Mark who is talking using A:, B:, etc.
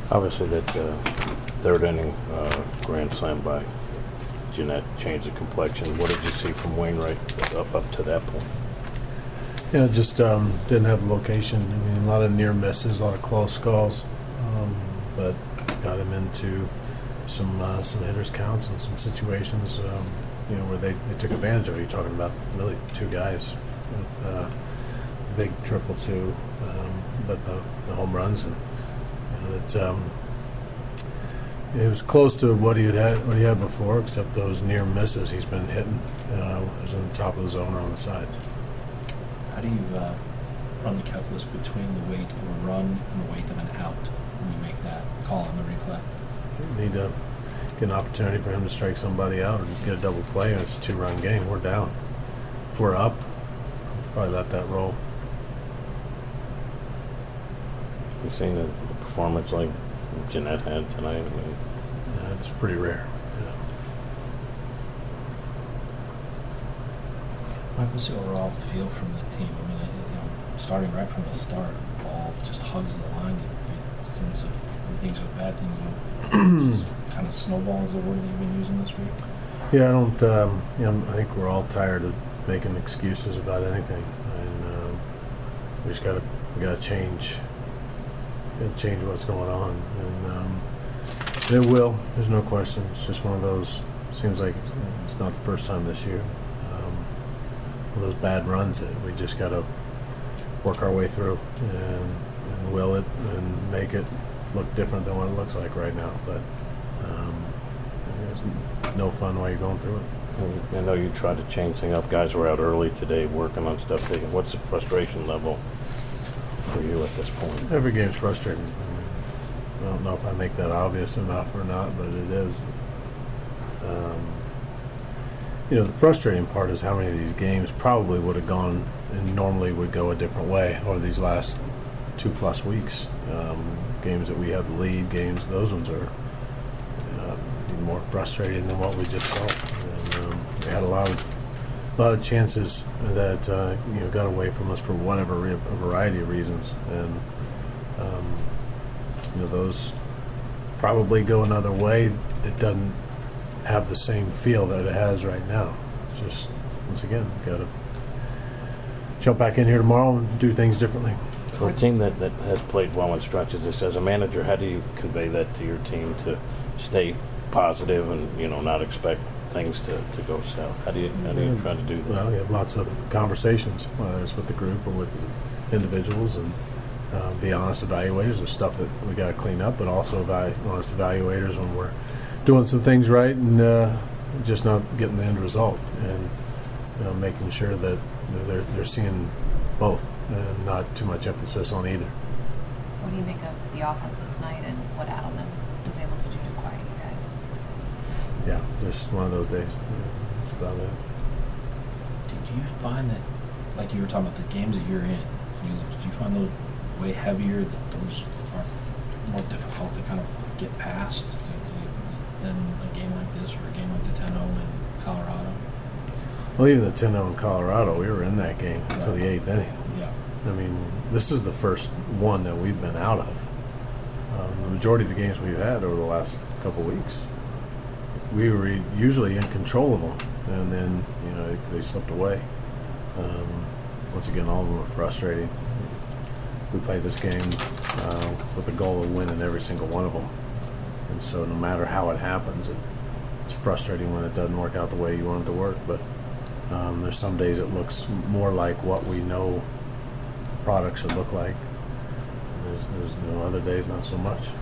A: Obviously, that third inning grand slam by Jeanette changed the complexion. What did you see from Wainwright up to that point?
B: Yeah, just didn't have the location. I mean, a lot of near misses, a lot of close calls, but got him into some hitters counts and some situations, where they took advantage of it. You're talking about really two guys with the big 2-2, but the home runs, and it was close to what he had before, except those near misses he's been hitting was in the top of the zone or on the sides.
C: How do you run the calculus between the weight of a run and the weight of an out when you make that call on the replay?
B: You need to get an opportunity for him to strike somebody out and get a double play, and it's a 2-run game. We're down. If we're up, probably let that roll.
A: You seen a performance like Jeanette had tonight? I mean,
B: yeah, it's pretty rare. Yeah.
C: What was the overall feel from the team? I mean, starting right from the start, the ball just hugs the line. Since when things go bad, things go just kind of snowballs the word that you've been using this week.
B: Yeah, I don't. I think we're all tired of making excuses about anything, and we gotta change. Change what's going on, and it will. There's no question. It's just one of those. Seems like it's not the first time this year. One of those bad runs that we just got to work our way through and will it and make it look different than what it looks like right now. But it's no fun while you're going through it.
A: I know you tried to change things up. Guys were out early today working on stuff. What's the frustration level for you at this point?
B: Every game's frustrating. I don't know if I make that obvious enough or not, but it is. The frustrating part is how many of these games probably would have gone and normally would go a different way over these last 2+ weeks. Games that we had the lead, those ones are more frustrating than what we just saw. And we had a lot of chances that got away from us for whatever a variety of reasons, and those probably go another way. It doesn't have the same feel that it has right now. It's just, once again, got to jump back in here tomorrow and do things differently.
A: For a team that has played well in stretches, this as a manager, how do you convey that to your team to stay positive and not expect things to go south? How do you try to do that?
B: Well, we have lots of conversations, whether it's with the group or with individuals, and be honest evaluators. There's stuff that we got to clean up, but also honest evaluators when we're doing some things right and just not getting the end result, and making sure that they're seeing both and not too much emphasis on either.
D: What do you make of the offenses night and what Adelman was able to do to quiet you guys?
B: Yeah, just one of those days. Yeah, that's about it.
C: Did you find that, like you were talking about the games that you're in, and you lose, do you find those way heavier, that those are more difficult to kind of get past than a game like this or a game like the 10-0 in Colorado?
B: Well, even the 10-0 in Colorado, we were in that game until the 8th inning.
C: Yeah.
B: I mean, this is the first one that we've been out of. The majority of the games we've had over the last couple of weeks, we were usually in control of them, and then they slipped away. Once again, all of them were frustrating. We played this game with the goal of winning every single one of them, and so no matter how it happens, it's frustrating when it doesn't work out the way you want it to work. But there's some days it looks more like what we know the product should look like. There's other days not so much.